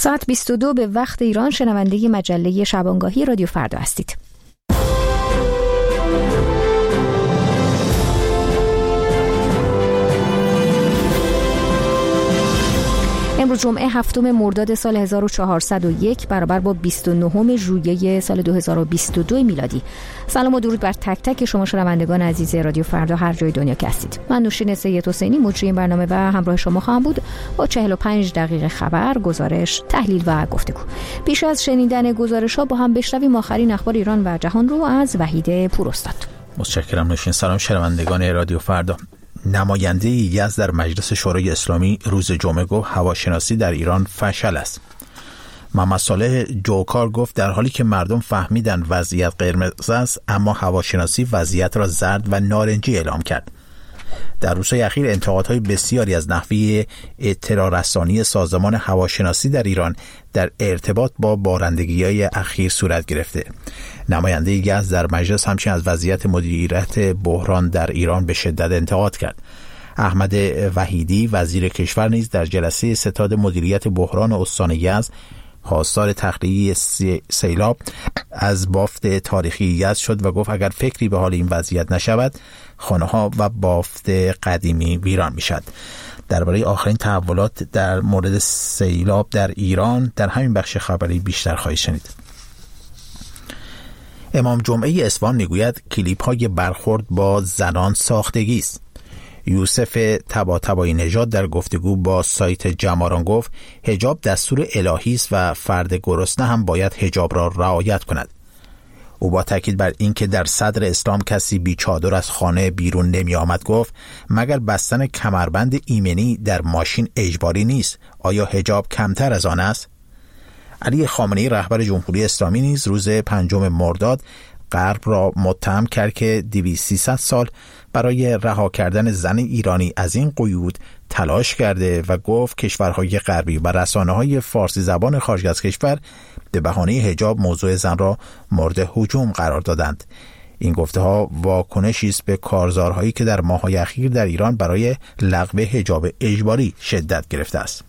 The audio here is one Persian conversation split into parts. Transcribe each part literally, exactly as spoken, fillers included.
ساعت بیست و دو به وقت ایران شنونده مجله شبانگاهی رادیو فردا هستید. امروز جمعه هفتم مرداد سال هزار و چهارصد و یک برابر با بیست و نهم ژوئیه سال دو هزار و بیست و دو میلادی. سلام و درود بر تک تک شما شنوندگان عزیز رادیو فردا هر جای دنیا که هستید. من نوشین سید حسینی مجری این برنامه و همراه شما خواهم بود با چهل و پنج دقیقه خبر، گزارش، تحلیل و گفتگو. پیش از شنیدن گزارش‌ها با هم بشنویم آخرین اخبار ایران و جهان رو از وحید پوراستاد. متشکرم نوشین. سلام شنوندگان رادیو فردا. نماینده یزد در مجلس شورای اسلامی روز جمعه گفت هواشناسی در ایران فشل است. محمد صالح جوکار گفت در حالی که مردم فهمیدن وضعیت قرمز است، اما هواشناسی وضعیت را زرد و نارنجی اعلام کرد. در روزهای اخیر انتقادهای بسیاری از نحوه اطلاع رسانی سازمان هواشناسی در ایران در ارتباط با بارندگی‌های اخیر صورت گرفته. نماینده یزد در مجلس همچنین از وضعیت مدیریت بحران در ایران به شدت انتقاد کرد. احمد وحیدی وزیر کشور نیز در جلسه ستاد مدیریت بحران استان یزد خواستار تخلیه سیلاب از بافت تاریخی یزد شد و گفت اگر فکری به حال این وضعیت نشود خانه‌ها و بافت قدیمی ویران میشد. درباره آخرین تحولات در مورد سیلاب در ایران در همین بخش خبری بیشتر خواهید شنید. امام جمعه اصفهان میگوید کلیپ های برخورد با زنان ساختگی است. یوسف طباطبایی نژاد در گفتگو با سایت جماران گفت حجاب دستور الهی است و فرد گرسنه هم باید حجاب را رعایت کند. او با تاکید بر اینکه در صدر اسلام کسی بی چادر از خانه بیرون نمی آمد گفت مگر بستن کمربند ایمنی در ماشین اجباری نیست؟ آیا حجاب کمتر از آن است؟ علی خامنه‌ای رهبر جمهوری اسلامی نیز روز پنجم مرداد غرب را متهم کرد که دویست سیصد سال برای رها کردن زن ایرانی از این قیود تلاش کرده و گفت کشورهای غربی و رسانه‌های فارسی زبان خارج از کشور به بهانه حجاب موضوع زن را مورد هجوم قرار دادند. این گفته‌ها واکنشی است به کارزارهایی که در ماه‌های اخیر در ایران برای لغو حجاب اجباری شدت گرفته است.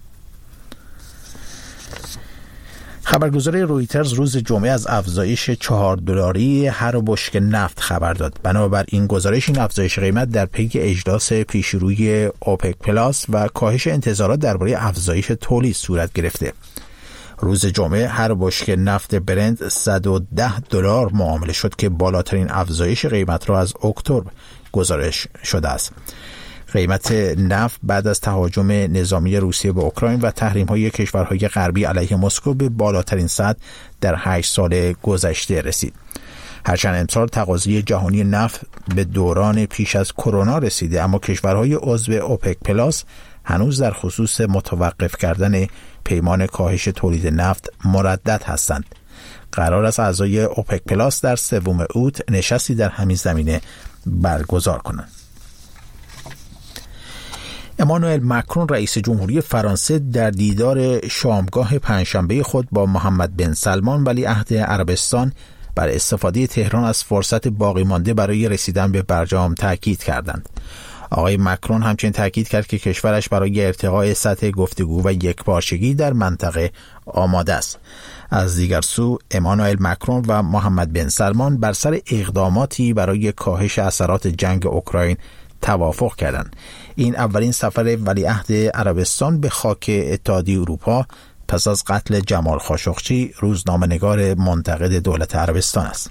خبرگزاری رویترز روز جمعه از افزایش چهار دلاری هر بشکه نفت خبر داد. بنابر این گزارش این افزایش قیمت در پی اجلاس پیشروی اوپک پلاس و کاهش انتظارات درباره افزایش تولید صورت گرفته. روز جمعه هر بشکه نفت برنت صد و ده دلار معامله شد که بالاترین افزایش قیمت را از اکتبر گزارش شده است. قیمت نفت بعد از تهاجم نظامی روسیه به اوکراین و تحریم‌های کشورهای غربی علیه مسکو به بالاترین سطح در هشت سال گذشته رسید. هرچند امسال تقاضای جهانی نفت به دوران پیش از کرونا رسیده، اما کشورهای عضو اوپک پلاس هنوز در خصوص متوقف کردن پیمان کاهش تولید نفت مردد هستند. قرار است اعضای اوپک پلاس در سوم اوت نشستی در همین زمینه برگزار کنند. امانوئل مکرون رئیس جمهوری فرانسه در دیدار شامگاه پنجشنبه خود با محمد بن سلمان ولیعهد عربستان بر استفاده تهران از فرصت باقی مانده برای رسیدن به برجام تاکید کردند. آقای مکرون همچنین تاکید کرد که کشورش برای ارتقاء سطح گفتگو و یکپارچگی در منطقه آماده است. از دیگر سو امانوئل مکرون و محمد بن سلمان بر سر اقداماتی برای کاهش اثرات جنگ اوکراین توافق کردند. این اولین سفر ولیعهد عربستان به خاک اتحادیه اروپا پس از قتل جمال خاشقچی، روزنامه‌نگار منتقد دولت عربستان است.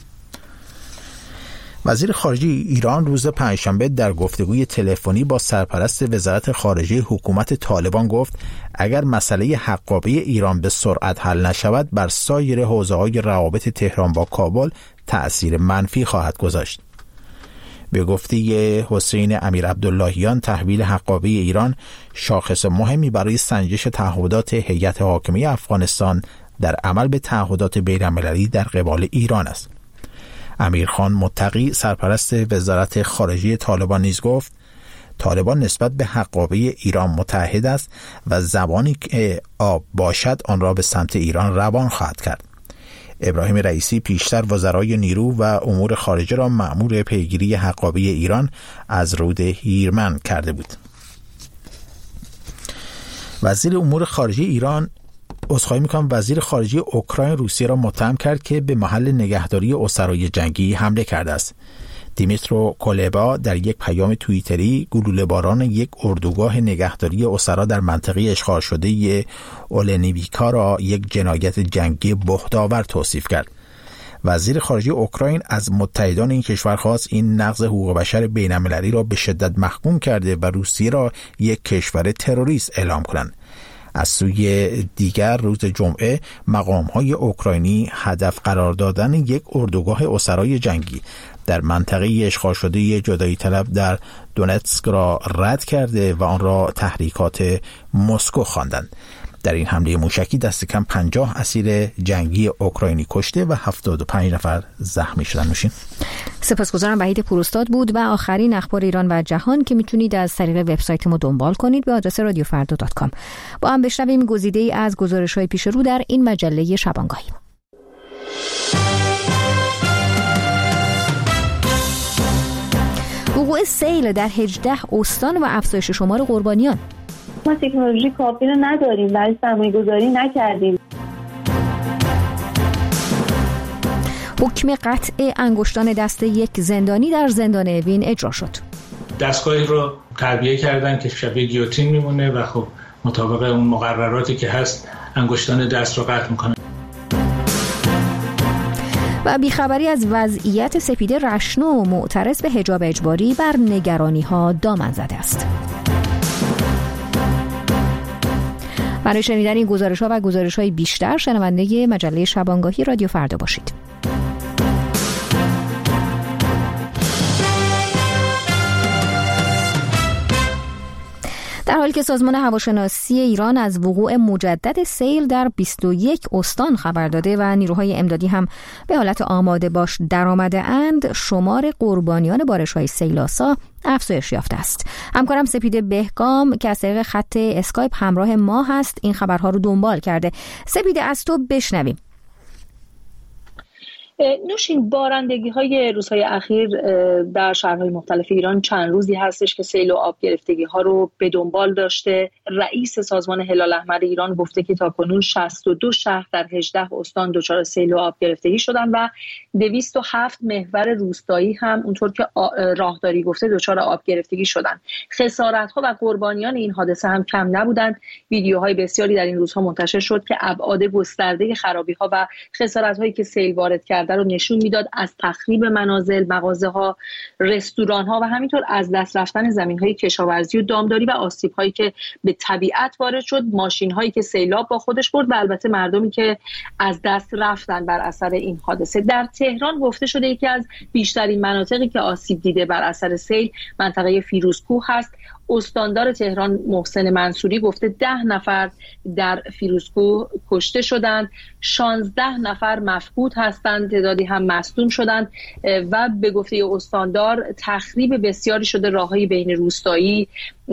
وزیر خارجه ایران روز پنجشنبه در گفتگوی تلفنی با سرپرست وزارت خارجه حکومت طالبان گفت اگر مسئله حقابه ایران به سرعت حل نشود بر سایر حوزه‌های روابط تهران با کابل تأثیر منفی خواهد گذاشت. به گفته حسین امیر عبداللهیان تحویل حقابه ایران شاخص مهمی برای سنجش تعهدات هیئت حاکمه افغانستان در عمل به تعهدات بین‌المللی در قبال ایران است. امیرخان متقی سرپرست وزارت خارجه طالبان نیز گفت طالبان نسبت به حقابه ایران متحد است و زبانی که آب باشد آن را به سمت ایران روان خواهد کرد. ابراهیم رئیسی پیشتر وزرای نیرو و امور خارجه را مأمور پیگیری حقابه ایران از رود هیرمند کرده بود. وزیر امور خارجه ایران عذرخواهی میکنم. وزیر خارجه اوکراین روسیه را متهم کرد که به محل نگهداری اسرای جنگی حمله کرده است. دیمیترو کولبا در یک پیام توییتری گلوله باران یک اردوگاه نگهداری اسرا در منطقه اشغال شده اولنیویکا را یک جنایت جنگی بهت‌آور توصیف کرد. وزیر خارجه اوکراین از متحدان این کشور خواست این نقض حقوق بشر بین‌المللی را به شدت محکوم کرده و روسیه را یک کشور تروریست اعلام کنند. از سوی دیگر روز جمعه مقام‌های اوکراینی هدف قرار دادن یک اردوگاه اسرای جنگی در منطقه اشغال شده جدایی طلب در دونتسک را رد کرده و آن را تحریکات مسکو خواندند. در این حمله موشکی دست کم پنجاه اسیر جنگی اوکراینی کشته و هفتاد و پنج نفر زخمی شدند. نوشین. سپاسگزارم. وحید پوراستاد بود و آخرین اخبار ایران و جهان که میتونید از طریق وبسایت ما دنبال کنید به آدرس رادیو فردا دات کام. با هم بشنویم گزیده‌ای از گزارش‌های پیش رو در این مجله شبانگاهی. وقوع سیل در هجده استان و افزایش شمار قربانیان. ما تکنولوژی کافی رو نداریم ولی سرمایه گذاری نکردیم. حکم قطع انگشتان دست یک زندانی در زندان اوین اجرا شد. دستگاهی رو تربیه کردن که شبیه گیوتین میمونه و خب مطابق اون مقرراتی که هست انگشتان دست رو قطع میکنه. و بیخبری از وضعیت سپیده رشنو معترض به حجاب اجباری بر نگرانی‌ها دامن زده است. برای شنیدن این گزارش‌ها و گزارش‌های بیشتر شنونده مجله شبانگاهی رادیو فردا باشید. در حالی که سازمان هواشناسی ایران از وقوع مجدد سیل در بیست و یک استان خبر داده و نیروهای امدادی هم به حالت آماده باش درآمده اند، شمار قربانیان بارش‌های سیل‌آسا افزایش یافته است. همکارم سپیده بهگام که از طریق خط اسکایپ همراه ما هست این خبرها رو دنبال کرده. سپیده، از تو بشنویم. نوشین، بارندگی های روزهای اخیر در شهرهای مختلف ایران چند روزی هستش که سیل و آب گرفتگی ها رو به دنبال داشته. رئیس سازمان هلال احمر ایران گفته که تاکنون شصت و دو شهر در هجده استان دچار سیل و آب گرفتگی شدن و دویست و هفت محور روستایی هم اونطور که راهداری گفته دچار آب گرفتگی شدن. خسارت ها و قربانیان این حادثه هم کم نبودند. ویدیوهای بسیاری در این روزها منتشر شد که ابعاد گسترده خرابی ها و خسارت هایی که سیل وارد کرد رو نشون میداد، از تخریب منازل، مغازه ها، رستوران ها و همینطور از دست رفتن زمین های کشاورزی و دامداری و آسیب هایی که به طبیعت وارد شد، ماشین هایی که سیلاب با خودش برد و البته مردمی که از دست رفتن بر اثر این حادثه. در تهران گفته شده یکی از بیشترین مناطقی که آسیب دیده بر اثر سیل منطقه فیروزکوه هست. استاندار تهران محسن منصوری گفته ده نفر در فیروزکوه کشته شدند، شانزده نفر مفقود هستند، تعدادی هم مصدوم شدند و به گفته استاندار تخریب بسیاری شده راههای بین روستایی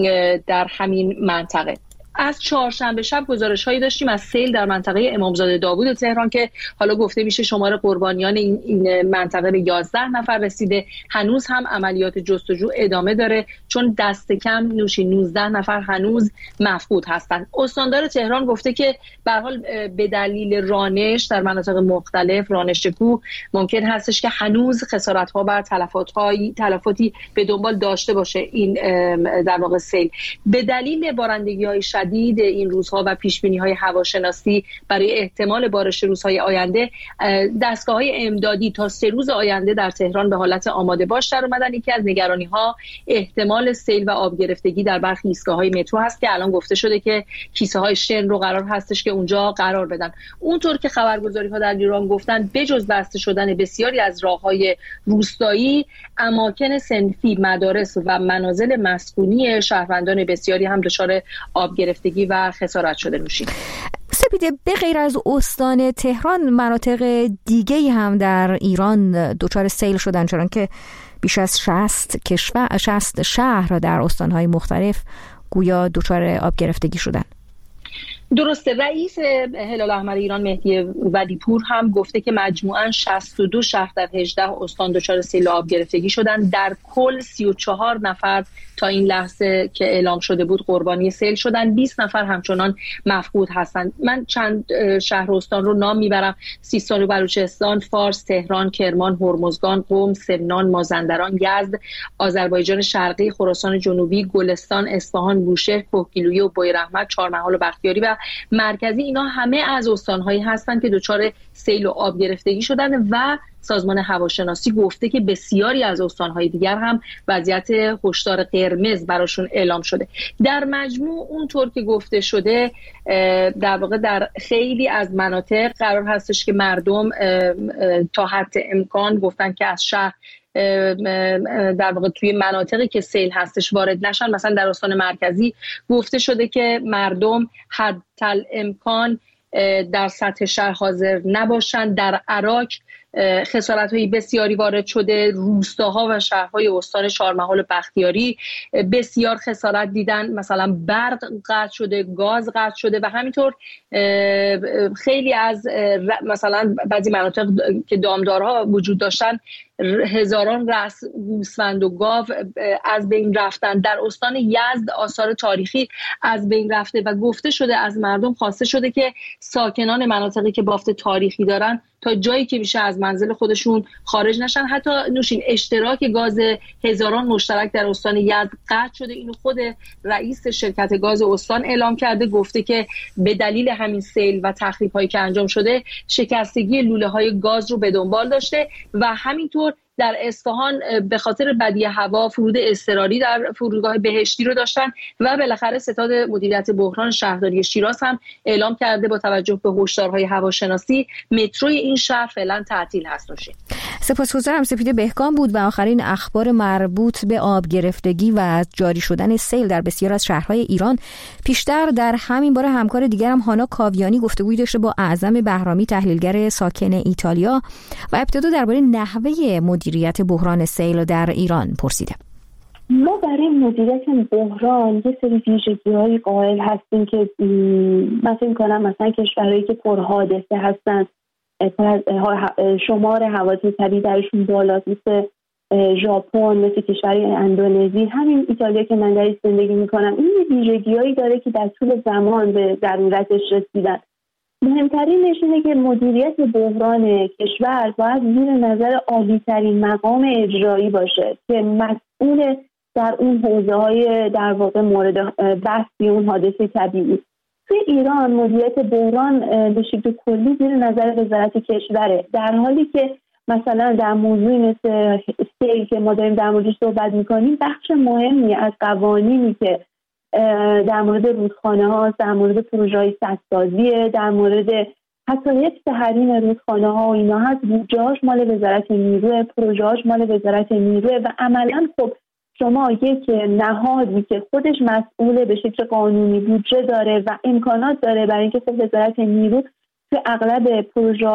در همین منطقه. از چهارشنبه شب گزارش‌هایی داشتیم از سیل در منطقه امامزاده داوود تهران که حالا گفته میشه شمار قربانیان این, این منطقه به یازده نفر رسیده. هنوز هم عملیات جستجو ادامه داره چون دست کم نوشی نوزده نفر هنوز مفقود هستند. استاندار تهران گفته که به هر حال به دلیل رانش در مناطق مختلف، رانش کوه، ممکن هستش که هنوز خسارت‌ها و تلفات‌های تلفاتی به دنبال داشته باشه این در واقع سیل. به دلیل بارندگی‌های شدید این روزها و پیشبینی‌های هواشناسی برای احتمال بارش روزهای آینده، دستگاه‌های امدادی تا سه روز آینده در تهران به حالت آماده باش در اومدن. یکی از نگرانی‌ها احتمال سیل و آب گرفتگی در برخی ایستگاه‌های مترو هست که الان گفته شده که کیسه‌های شن رو قرار هستش که اونجا قرار بدن. اونطور که خبرگزاری‌ها در ایران گفتن بجز بسته شدن بسیاری از راه‌های روستایی، اماکن صنفی، مدارس و منازل مسکونی شهروندان بسیاری هم دچار آب گرفتگی و خسارت شده. نوشید سپیده، به غیر از استان تهران مناطق دیگه هم در ایران دچار سیل شدن، چون که بیش از شصت کشور شصت شهر در استان‌های مختلف گویا دچار آب گرفتگی شدن. درسته. رئیس هلال احمر ایران مهدی ودیپور هم گفته که مجموعاً شصت و دو شهر در هجده استان دچار سیل آب گرفتگی شدن. در کل سی و چهار نفر تا این لحظه که اعلام شده بود قربانی سیل شدن، بیست نفر همچنان مفقود هستند. من چند شهر و استان رو نام میبرم: سیستان و بلوچستان، فارس، تهران، کرمان، هرمزگان، قم، سمنان، مازندران، یزد، آذربایجان شرقی، خراسان جنوبی، گلستان، اصفهان، بوشهر، کوهگیلویه و بویراحمد، چهارمحال و بختیاری و مرکزی. اینا همه از استان‌هایی هستند که دچار سیل و آب گرفتگی شدن و سازمان هواشناسی گفته که بسیاری از استان‌های دیگر هم وضعیت هشدار قرمز براشون اعلام شده. در مجموع اونطور که گفته شده در واقع در خیلی از مناطق قرار هستش که مردم تا حد امکان گفتن که از شهر در واقع توی مناطقی که سیل هستش وارد نشن. مثلا در استان مرکزی گفته شده که مردم حد الامکان در سطح شهر حاضر نباشند. در عراق خسارت‌های بسیاری وارد شده. روستاها و شهرهای استان چهارمحال و بختیاری بسیار خسارت دیدن، مثلا برق قطع شده، گاز قطع شده و همینطور خیلی از مثلا بعضی مناطق که دامدارها وجود داشتن هزاران رأس گوسفند و گاو از بین رفتن. در استان یزد آثار تاریخی از بین رفته و گفته شده از مردم خواسته شده که ساکنان مناطقی که بافت تاریخی دارن تا جایی که میشه از منزل خودشون خارج نشن. حتی نوشین اشتراک گاز هزاران مشترک در استان یزد قطع شده. اینو خود رئیس شرکت گاز استان اعلام کرده، گفته که به دلیل همین سیل و تخریب‌هایی که انجام شده شکستگی لوله‌های گاز رو به دنبال داشته و همینطور در اصفهان به خاطر بدی هوا فرود اضطراری در فرودگاه بهشتی رو داشتن و بالاخره ستاد مدیریت بحران شهرداری شیراز هم اعلام کرده با توجه به هشدارهای هواشناسی متروی این شهر فعلا تعطیل هست. نوشین سپاسگزارم. سپید بهکام بود و آخرین اخبار مربوط به آب گرفتگی و جاری شدن سیل در بسیار از شهرهای ایران. پیشتر در همین باره همکار دیگرم هانا کاویانی گفتگویی داشته با اعظم بهرامی، تحلیلگر ساکن ایتالیا، و ابتدا درباره نحوه مدیریت بحران سیل در ایران پرسیده. ما برای مدیریت بحران یه سری ویژگی‌های قائل هستیم که من فکر می‌کنم مثلا کشورهایی که پرحادثه هستن، شمار حوادث طبیعی درشون بالاست، مثل ژاپن، مثل کشورهای اندونزی، همین ایتالیا که من درش زندگی میکنم، این ویژگی‌هایی داره که در طول زمان به ضرورتش رسیدن. مهمترینش اینه که مدیریت بحران کشور باید زیر نظر عالی‌ترین مقام اجرایی باشه که مسئول در اون حوزه‌های در واقع مورد بحثی اون حادثه طبیعی. توی ایران مدیریت بحران به شکل کلی زیر نظر وزارت کشوره، در حالی که مثلا در موضوعی مثل سیل که ما داریم در موردش صحبت میکنیم بخش مهمی از قوانینی که در مورد رودخانه ها، در مورد پروژه های سدسازی، در مورد حتی یک تحریم رودخانه ها و اینا هست، بودجه‌اش مال وزارت نیروه، پروژه‌اش مال وزارت نیروه و عملا خب شما یک نهادی که خودش مسئول به شکل قانونی بودجه داره و امکانات داره برای اینکه خب وزارت نیرو تو اغلب پروژه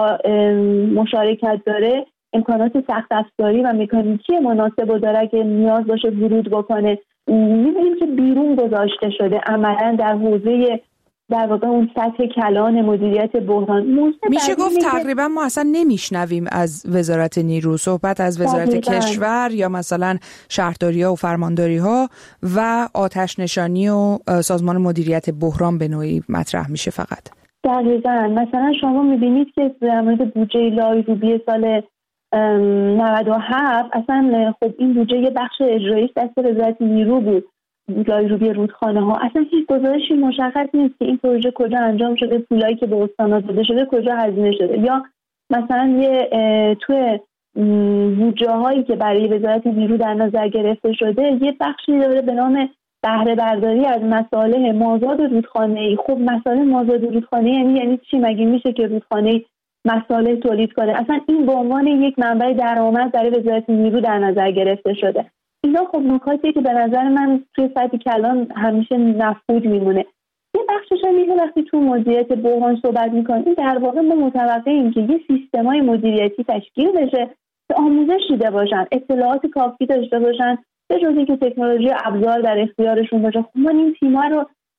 مشارکت داره، امکانات سخت افزاری و مکانیکی مناسب رو داره که نیاز باشه ورود بکنه، می‌بینیم که بیرون گذاشته شده عملاً در حوزه در واقع اون سطح کلان مدیریت بحران. میشه گفت تقریبا ما اصلا نمیشنویم از وزارت نیرو صحبت از وزارت تقریبا. کشور یا مثلا شهرداری‌ها و فرمانداری‌ها و آتش نشانی و سازمان مدیریت بحران به نوعی مطرح میشه فقط. دقیقاً. مثلا شما می‌بینید که در مورد بودجه لایروبی سال نود و هفت اصلا خب این بودجه یه بخش اجراییش دست وزارت نیرو بود، لایروبی رودخانه ها، اصلا هیچ گزارشی مشخص نیست که این پروژه کجا انجام شده، پولایی که به استان‌ها داده شده کجا هزینه شده، یا مثلا یه توی بودجه هایی که برای وزارت نیرو در نظر گرفته شده یه بخشی داره به نام بهره برداری از مصالح مازاد رودخانه‌ای. خب مصالح مازاد رودخانه‌ای یعنی یعنی چی؟ مگه میشه که رودخانه‌ای مصالح تولید کنه؟ اصلا این به عنوان یک منبع درآمد برای وزارت نیرو در نظر گرفته شده. اینا خب نکاتیه که به نظر من توی سطح کلان همیشه مفقود میمونه. یه بخشش هم اینه وقتی تو مدیریت بحران صحبت میکنیم در واقع ما متوقعیم که یه سیستمای مدیریتی تشکیل بشه که آموزش دیده باشن، اطلاعات کافی داشته باشن، به جز اینکه تکنولوژی ابزار در اختیارشون باشه. خب ما این تیم‌ها رو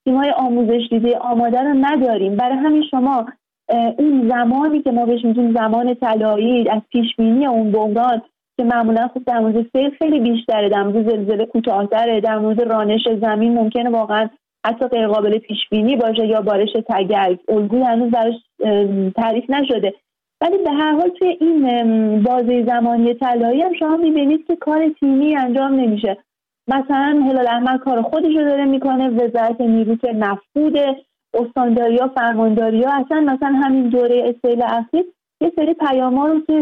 تیم‌های آموزش دیده آماده رو نداریم. برای همین شما اون زمانی که ما بهش میگیم زمان طلایی از پیشبینی اون بحران که معمولا خب در مورد سیل خیلی بیشتره، در مورد زلزله کوتاه‌تره، در مورد رانش زمین ممکنه واقعا حتی غیر قابل پیشبینی باشه یا بارش تگرگ، الگوی هنوز براش تعریف نشده. ولی به هر حال توی این بازه زمانی طلایی هم شما می‌بینید که کار تیمی انجام نمیشه. مثلا هلال احمر کار خودش رو داره میکنه، وزارت نیرو که مفقوده، استانداریا، فرمانداریا، اصلا مثلا همین دوره سیل اخیر یه سری پیام‌ها رو که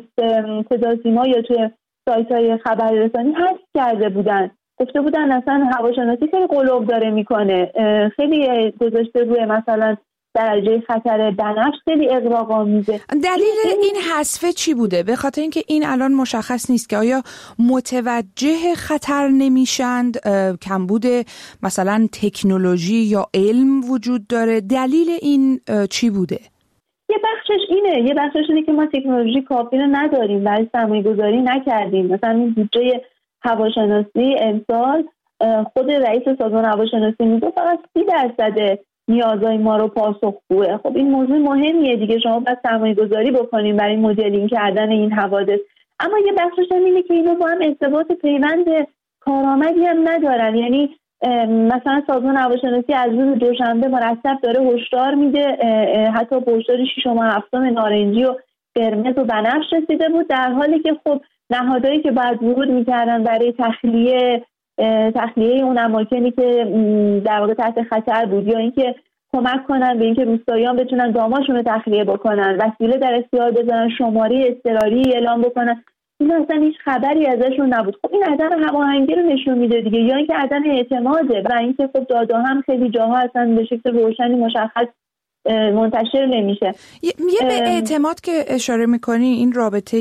صداسیما یا توی سایت‌های خبررسانی حذف کرده بودن، گفته بودن اصلا هواشناسی خیلی قلوب داره میکنه، خیلی گذاشته روی مثلا درجه خطر بنفش خیلی اغراق‌آمیزه. دلیل این حذف چی بوده؟ به خاطر اینکه این الان مشخص نیست که آیا متوجه خطر نمیشند، کمبود مثلا تکنولوژی یا علم وجود داره؟ دلیل این چی بوده؟ یه بخشش اینه، یه بخشش اینه که ما تکنولوژی کافی رو نداریم، برای سرمایه گذاری نکردیم. مثلا این بودجه هواشناسی امسال خود رئیس سازمان هواشناسی میگه فقط سی درصد نیازهای ما رو پاسخگوه. خب این موضوع مهمیه دیگه، شما باید سرمایه گذاری بکنیم برای مدلینگ کردن این حوادث. اما یه بخشش هم اینه که اینا با هم ارتباط پیوند کارآمدی هم ندارن. یعنی مثلا سازمان هواشناسی از روز دوشنبه مرتب داره هشدار میده، حتی به هشدار ششم و هفتم نارنجی و قرمز و بنفش رسیده بود، در حالی که خب نهادهایی که باید ورود میکردن برای تخلیه تخلیه اون اماکنی که در واقع تحت خطر بود یا اینکه کمک کنن به اینکه روستاییان بتونن داماشون رو تخلیه بکنن، وسیله در اختیار بذارن، شماره اضطراری اعلام بکنن، این اصلا هیچ خبری ازشون نبود. خب این عدم هماهنگی رو نشون میده دیگه، یا اینکه عدم اعتماده و اینکه خب دادا هم خیلی جاها اصلا به شکل روشنی مشخص منتشر نمیشه. یه به اعتماد که اشاره میکنی، این رابطه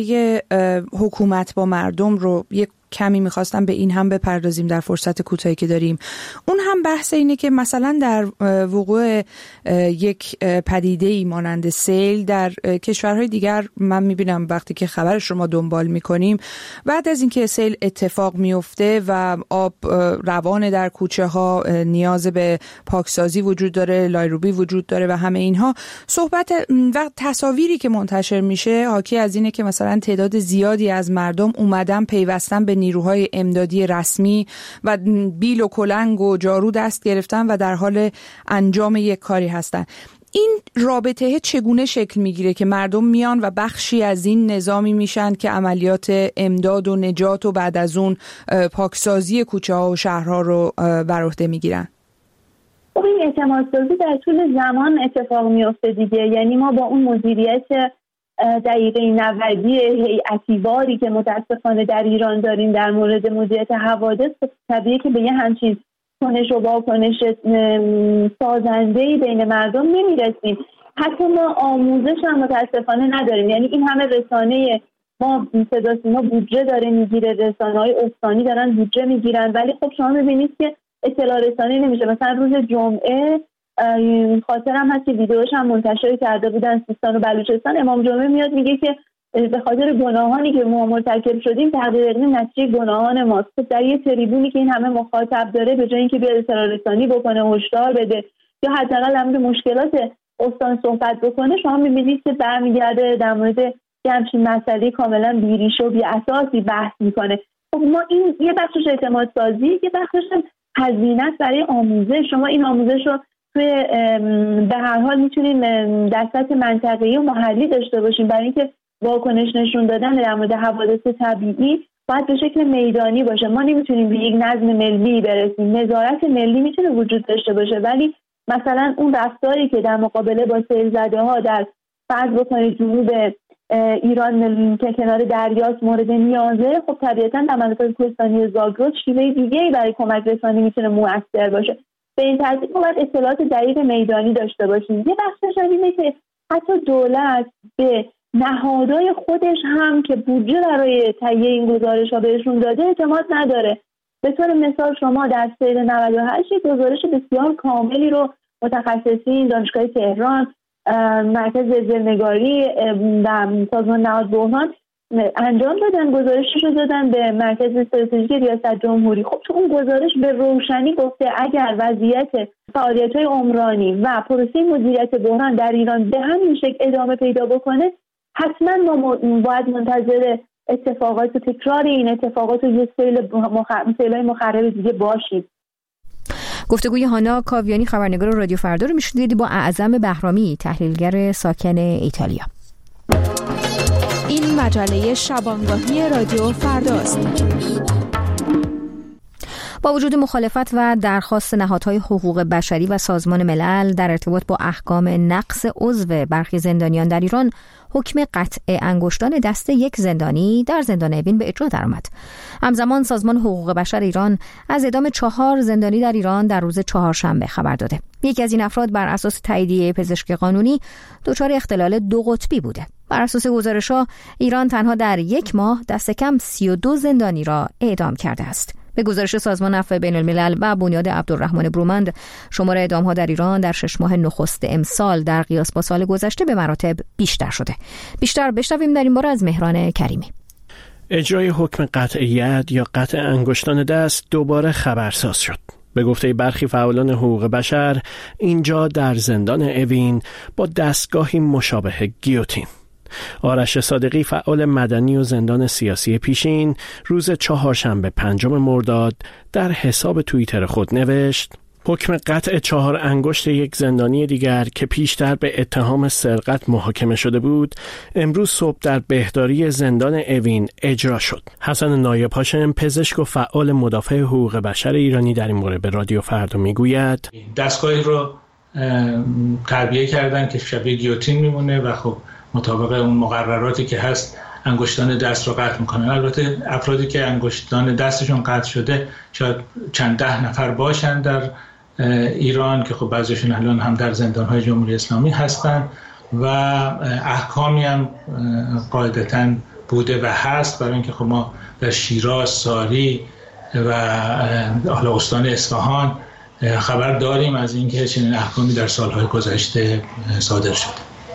حکومت با مردم رو یک کمی میخواستم به این هم بپردازیم در فرصت کوتاهی که داریم. اون هم بحث اینه که مثلا در وقوع یک پدیده‌ای مانند سیل در کشورهای دیگر من میبینم وقتی که خبرش رو ما دنبال میکنیم، بعد از اینکه سیل اتفاق میفته و آب روان در کوچه ها، نیاز به پاکسازی وجود داره، لایروبی وجود داره و همه اینها، صحبت و تصاویری که منتشر میشه حاکی از اینه که مثلا تعداد زیادی از مردم اومدن پیوستن به نیروهای امدادی رسمی و بیل و کلنگ و جارو دست گرفتن و در حال انجام یک کاری هستن. این رابطه چگونه شکل میگیره که مردم میان و بخشی از این نظامی میشن که عملیات امداد و نجات و بعد از اون پاکسازی کوچه ها و شهرها رو بر عهده میگیرن؟ خب این اعتمادسازی در طول زمان اتفاق میفته دیگه. یعنی ما با اون مدیریت دقیقه نودی هیئتیواری که متاسفانه در ایران داریم در مورد مدیریت حوادث، طبیعیه که به یه همچین کنش و واکنش سازنده‌ای بین مردم نمیرسیم. حتی ما آموزش هم متاسفانه نداریم. یعنی این همه رسانه ما صدا سیما بودجه داره میگیره، رسانه‌های استانی دارن بودجه میگیرن، ولی خب شما می‌بینید که اطلاع رسانی نمیشه. مثلا روز جمعه خاطرم هست که ویدیوش هم منتشر کرده بودن سیستان و بلوچستان، امام جمعه میاد میگه که به خاطر گناهانی که ما مرتکب شدیم تحقیق نتیجه گناهان ماست. در یه تریبونی که این همه مخاطب داره، به جای اینکه بیاد اطلاع رسانی بکنه، هشدار بده یا حداقل در مورد مشکلات استان صحبت بکنه، شما میبینید که برمیگرده در مورد یه همچین مسئله کاملا بیریشه و بی اساسی بحث میکنه. خب ما این یه بخشش اعتماد سازی، یه بخشش هزینه برای آموزش. شما این آموزش رو توی به هر حال میتونیم در سطح منطقه‌ای و محلی داشته باشیم، برای اینکه واکنش نشون دادن در مورد حوادث طبیعی باید به شکل میدانی باشه. ما نمیتونیم به یک نظم ملی برسیم. نظارت ملی میتونه وجود داشته باشه، ولی مثلا اون رفتاری که در مقابله با سیل زده ها در فرض بکنید جنوب ایران که کنار دریاست مورد نیازه، خب طبیعتاً در مناطق کوهستانی زاگرس شیوه دیگه‌ای برای کمک رسانی میتونه مؤثر باشه. به این ترتیب باید اطلاعات دقیق میدانی داشته باشیم. یه بخشش اینه که حتی دولت به نهادهای خودش هم که بودجه برای تهیه این گزارش‌ها بهشون داده اعتماد نداره. به طور مثال شما در سیل نود و هشت گزارش بسیار کاملی رو متخصصین دانشگاه تهران، مرکز زلزله‌نگاری و سازمان نهاد بحران انجام دادن، گزارشش رو دادن به مرکز استراتژیک ریاست جمهوری. خب تو اون گزارش به روشنی گفته اگر وضعیت فعالیت‌های عمرانی و پروسه مدیریت بحران در ایران به همین شکل ادامه پیدا بکنه، حتما ما باید منتظر اتفاقات و تکرار این اتفاقات و یه سیل سیل‌های مخرب دیگه باشیم. گفتگوی هانا کاویانی خبرنگار رادیو فردا رو میشنیدید با اعظم بهرامی، تحلیلگر ساکن ایتالیا. این مجله شبانگاهی رادیو فرداست. با وجود مخالفت و درخواست نهادهای حقوق بشری و سازمان ملل در ارتباط با احکام نقض عضو برخی زندانیان در ایران، حکم قطع انگشتان دست یک زندانی در زندان اوین به اجرا درآمد. همزمان سازمان حقوق بشر ایران از اعدام چهار زندانی در ایران در روز چهارشنبه خبر داده. یکی از این افراد بر اساس تاییدیه پزشک قانونی دچار اختلال دو قطبی بوده. بر اساس گزارش‌ها ایران تنها در یک ماه دست کم سی و دو زندانی را اعدام کرده است. به گزارش سازمان عفو بین الملل و بنیاد عبدالرحمن برومند، شمار اعدام‌ها در ایران در شش ماه نخست امسال در قیاس با سال گذشته به مراتب بیشتر شده. بیشتر بشنویم در این باره از مهران کریمی. اجرای حکم قطع ید یا قطع انگشتان دست دوباره خبرساز شد. به گفته برخی فعالان حقوق بشر، اینجا در زندان اوین با دستگاهی مشابه گیوتین. آرش صادقی، فعال مدنی و زندان سیاسی پیشین، روز چهارشنبه پنجم مرداد در حساب توییتر خود نوشت: حکم قطع چهار انگشت یک زندانی دیگر که پیشتر به اتهام سرقت محاکمه شده بود، امروز صبح در بهداری زندان اوین اجرا شد. حسن نایب هاشم، پزشک و فعال مدافع حقوق بشر ایرانی، در این مورد به رادیو فردا میگوید: دستگاهی رو تعبیه کردن که شبیه گیوتین میمونه و خب مطابق اون مقرراتی که هست انگشتان دست رو قطع میکنن. البته افرادی که انگشتان دستشون قطع شده شاید چند ده نفر باشن در ایران که خب بعضیشون الان هم در زندان‌های جمهوری اسلامی هستن و احکامی هم قاعدتاً بوده و هست، برای اینکه خب ما در شیراز، ساری و حالا استان اصفهان خبر داریم از اینکه چنین احکامی در سالهای گذشته صادر شده.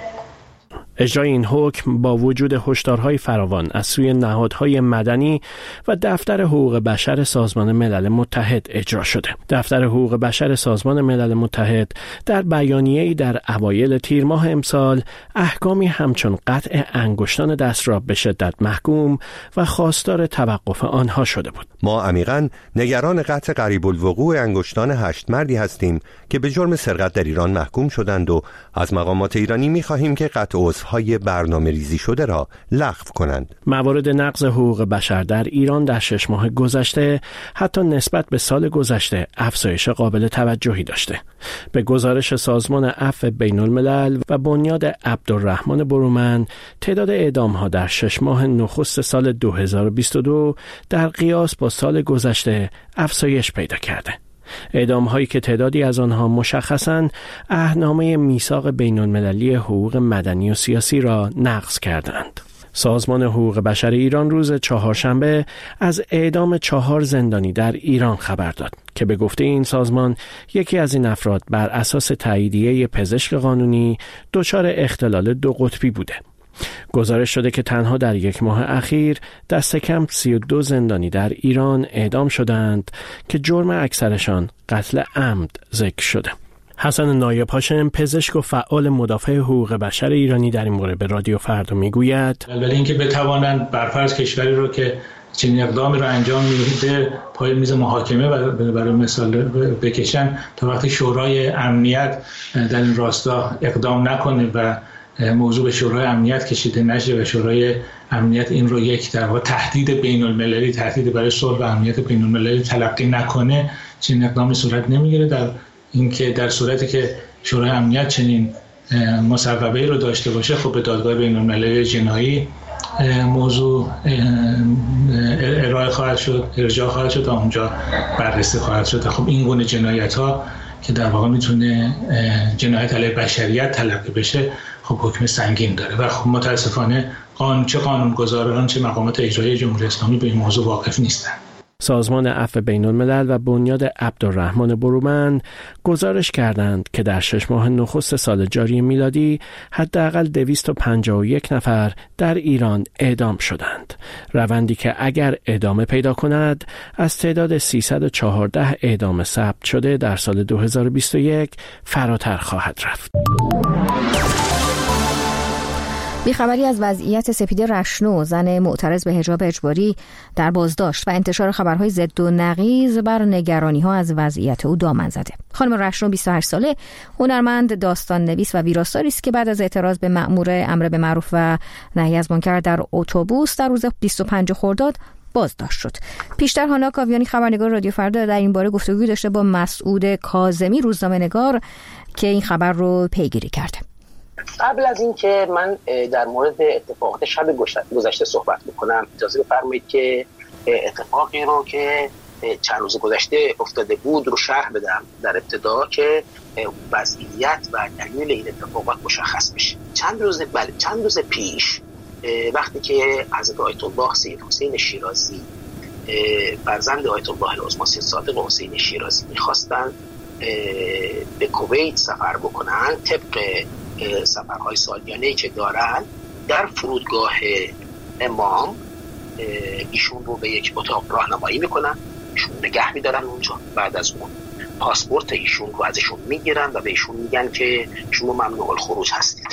اجرای این حکم با وجود هشدارهای فراوان از سوی نهادهای مدنی و دفتر حقوق بشر سازمان ملل متحد اجرا شده. دفتر حقوق بشر سازمان ملل متحد در بیانیه‌ای در اوایل تیر ماه امسال احکامی همچون قطع انگشتان دست را به شدت محکوم و خواستار توقف آنها شده بود. ما عمیقاً نگران قطع قریب الوقوع انگشتان هشت مردی هستیم که به جرم سرقت در ایران محکوم شدند و از مقامات ایرانی می‌خواهیم که قطع های برنامه ریزی شده را لغو کنند. موارد نقض حقوق بشر در ایران در شش ماه گذشته حتی نسبت به سال گذشته افزایش قابل توجهی داشته. به گزارش سازمان عفو بین الملل و بنیاد عبدالرحمن برومند، تعداد اعدام‌ها در شش ماه نخست سال دو هزار و بیست و دو در قیاس با سال گذشته افزایش پیدا کرده. اعدام هایی که تعدادی از آنها مشخصاً عهدنامه میثاق بین المللی حقوق مدنی و سیاسی را نقض کردند. سازمان حقوق بشر ایران روز چهارشنبه از اعدام چهار زندانی در ایران خبر داد که به گفته این سازمان یکی از این افراد بر اساس تاییدیه پزشک قانونی دچار اختلال دو قطبی بوده. گزارش شده که تنها در یک ماه اخیر دست کم سی و دو زندانی در ایران اعدام شدند که جرم اکثرشان قتل عمد ذکر شده. حسن نایب هاشم، پزشک و فعال مدافع حقوق بشر ایرانی، در این مورد به رادیو فردا میگوید: ولی اینکه بتوانند برفرض کشوری رو که چنین اقدامی رو انجام میده پای میز محاکمه برای مثال بکشن تا وقتی شورای امنیت در این راستا اقدام نکنه و موضوع به شورای امنیت کشیده نشه و شورای امنیت این رو یک در واقع تهدید بین المللی، تهدید برای صلح و امنیت بین المللی تلقی نکنه، چنین اقدامی صورت نمیگیره. در اینکه در صورتی که شورای امنیت چنین مصوبه‌ای رو داشته باشه، خب به دادگاه بین المللی جنایی موضوع ارائه خواهد شد، ارجاع خواهد شد و اونجا بررسی خواهد شد. خب این گونه جنایت‌ها که در واقع میتونه جنایت علیه بشریت تلقی بشه، خب حکم سنگین داره و خب متاسفانه قانون چه قانونگذاران چه مقامات اجرایی جمهوری اسلامی به این موضوع واقف نیستن. سازمان عفو بین الملل و بنیاد عبدالرحمن برومند گزارش کردند که در شش ماه نخست سال جاری میلادی حداقل دویست و پنجاه و یک نفر در ایران اعدام شدند. روندی که اگر ادامه پیدا کند از تعداد سیصد و چهارده اعدام ثبت شده در سال دو هزار و بیست و یک فراتر خواهد رفت. بیخبری از وضعیت سپیده رشنو، زن معترض به حجاب اجباری، در بازداشت و انتشار خبرهای ضد و نقیض بر نگرانی‌ها از وضعیت او دامن زده. خانم رشنو بیست و هشت ساله، هنرمند، داستان نویس و ویراستاری است که بعد از اعتراض به مأمور امر به معروف و نهی از منکر در اتوبوس در روز بیست و پنجم خرداد بازداشت شد. پیشتر هانا کاویانی خبرنگار رادیو فردا در این باره گفتگو داشته با مسعود کاظمی روزنامه‌نگار که این خبر رو پیگیری کرده. قبل از این که من در مورد اتفاقات شب گذشته صحبت بکنم، اجازه بفرمایید که اتفاقی رو که چند روز گذشته افتاده بود رو شرح بدم در ابتدا که وضعیت و دلیل این اتفاقات مشخص بشه. چند روز بله چند روز پیش وقتی که حضرت آیت الله سید حسین شیرازی فرزند آیت الله العظمی سید صادق حسین شیرازی می‌خواستن به کویت سفر بکنن، طبق سفرهای سالیانه‌ای که دارن، در فرودگاه امام ایشون رو به یک اتاق راهنمایی میکنن، ایشون نگه میدارن اونجا. بعد از اون پاسپورت ایشون رو ازشون میگیرن و به ایشون میگن که شما ممنوع الخروج هستید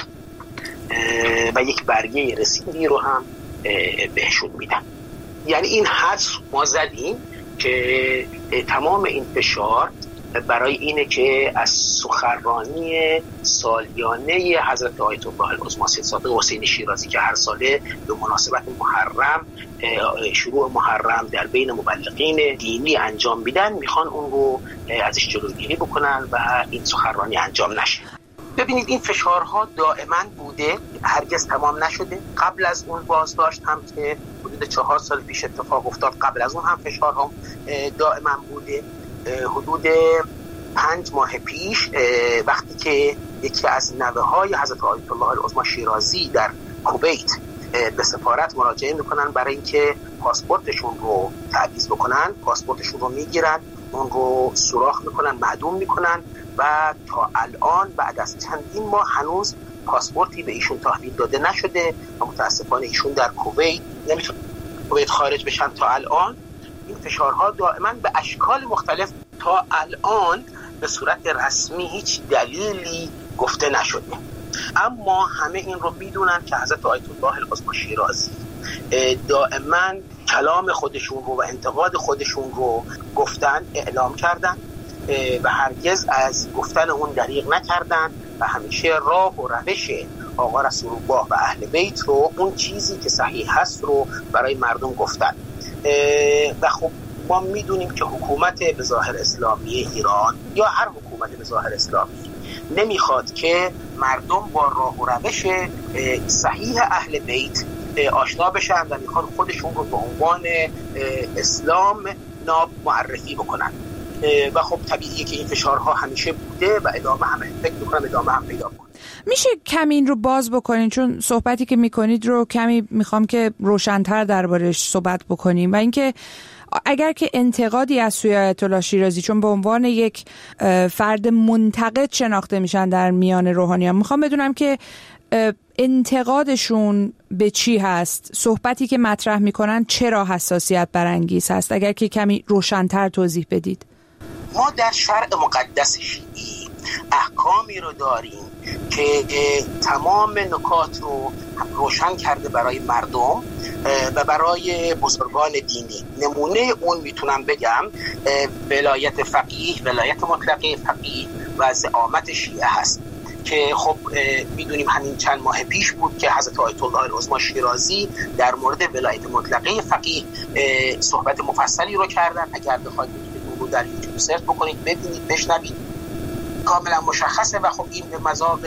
و یک برگه رسیدگی رو هم بهشون میدن. یعنی این حدس ما زدیم که تمام این فشار برای اینه که از سخنرانی سالیانه حضرت آیت الله العظمی سید صادق حسین شیرازی که هر ساله به مناسبت محرم، شروع محرم در بین مبلغین دینی انجام میدن، میخوان اون رو ازش جلوگیری بکنن و این سخنرانی انجام نشه. ببینید این فشارها دائما بوده، هرگز تمام نشده. قبل از اون بازداشت هم که حدود چهار سال پیش اتفاق افتاد، قبل از اون هم فشارها دائما بوده. حدود پنج ماه پیش وقتی که یکی از نوه های حضرت آیت الله العظمی شیرازی در کویت به سفارت مراجعه میکنن برای اینکه پاسپورتشون رو تعویض بکنن، پاسپورتشون رو میگیرن، اون رو سوراخ میکنن، معدوم میکنن و تا الان بعد از چندین ماه هنوز پاسپورتی به ایشون تحویل داده نشده و متاسفانه ایشون در کویت نمیتونن کویت خارج بشن. تا الان این فشارها دائما به اشکال مختلف تا الان به صورت رسمی هیچ دلیلی گفته نشده، اما همه این رو میدونن که حضرت آیت الله العظمی شیرازی دائما کلام خودشون رو و انتقاد خودشون رو گفتن، اعلام کردن و هرگز از گفتن اون دریغ نکردن و همیشه راه و روش آقا رسول الله و اهل بیت رو، اون چیزی که صحیح هست رو برای مردم گفتن. و خب ما میدونیم که حکومت به ظاهر اسلامی ایران یا هر حکومت به ظاهر اسلامی نمیخواد که مردم با راه و روش صحیح اهل بیت آشنا بشن و میخوان خودشون رو به عنوان اسلام ناب معرفی بکنن و خب طبیعیه که این فشارها همیشه بوده و ادامه هم فکر میکنم ادامه هم پیدا کنه. میشه کمی این رو باز بکنین، چون صحبتی که میکنید رو کمی میخوام که روشن‌تر دربارش صحبت بکنیم و اینکه اگر که انتقادی از سوی آیت الله شیرازی چون به عنوان یک فرد منتقد شناخته میشن در میان روحانیان، میخوام بدونم که انتقادشون به چی هست؟ صحبتی که مطرح میکنن چرا حساسیت برانگیز هست؟ اگر که کمی روشن‌تر توضیح بدید. ما در شرع مقدس شیعی احکامی رو داریم که تمام نکات رو روشن کرده برای مردم و برای بزرگان دینی. نمونه اون میتونم بگم ولایت فقیه، ولایت مطلقه فقیه و زعامت شیعه هست که خب میدونیم همین چند ماه پیش بود که حضرت آیت الله العظمی شیرازی در مورد ولایت مطلقه فقیه صحبت مفصلی رو کردن. اگر بخواید اون رو در یوتیوب سرچ بکنید ببینید، بشنوید، کاملا مشخصه و خب این به مذاق